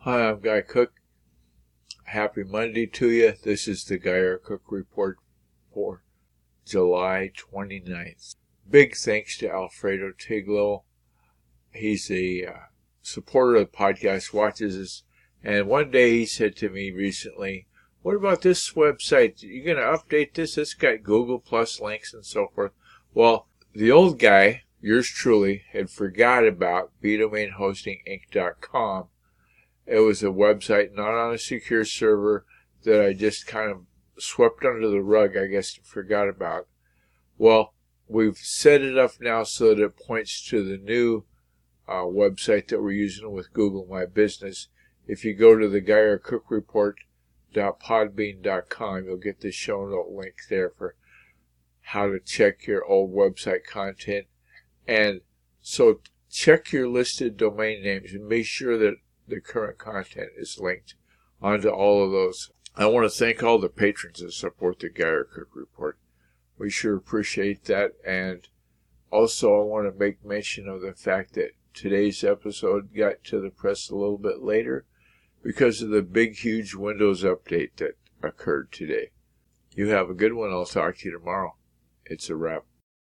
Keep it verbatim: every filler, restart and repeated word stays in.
Hi, I'm Guy Cook. Happy Monday to you. This is the Guy R. Cook Report for July twenty-ninth. Big thanks to Alfredo Tiglo. He's a uh, supporter of the podcast, watches us, and one day he said to me recently, what about this website? Are you going to update this? It's got Google Plus links and so forth. Well, the old guy, yours truly, had forgot about b domain hosting inc dot com. It was a website not on a secure server that I just kind of swept under the rug, I guess, forgot about. Well, we've set it up now so that it points to the new uh, website that we're using with Google My Business. If you go to the guy r cook report dot podbean dot com, you'll get the show note link there for how to check your old website content. And so check your listed domain names and make sure that the current content is linked onto all of those. I want to thank all the patrons that support the Guy R. Cook Report. We sure appreciate that. And also I want to make mention of the fact that today's episode got to the press a little bit later because of the big, huge Windows update that occurred today. You have a good one. I'll talk to you tomorrow. It's a wrap.